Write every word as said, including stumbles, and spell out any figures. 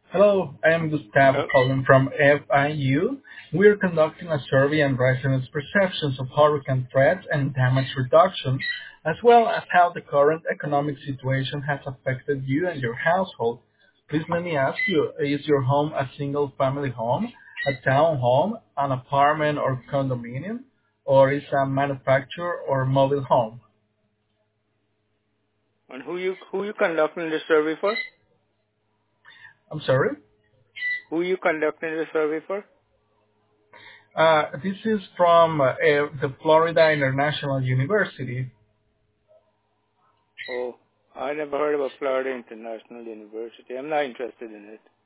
Hello, I am Gustavo Oh, calling from F I U. We are conducting a survey on residents' perceptions of hurricane threats and damage reduction, as well as how the current economic situation has affected you and your household. Please let me ask you, is your home a single-family home, a townhome, an apartment or condominium, or is a manufactured or mobile home? and who you who you conducting the survey for? I'm sorry? Who you conducting the survey for? Uh, this is from uh, uh, the Florida International University. Oh, I never heard about Florida International University. I'm not interested in it.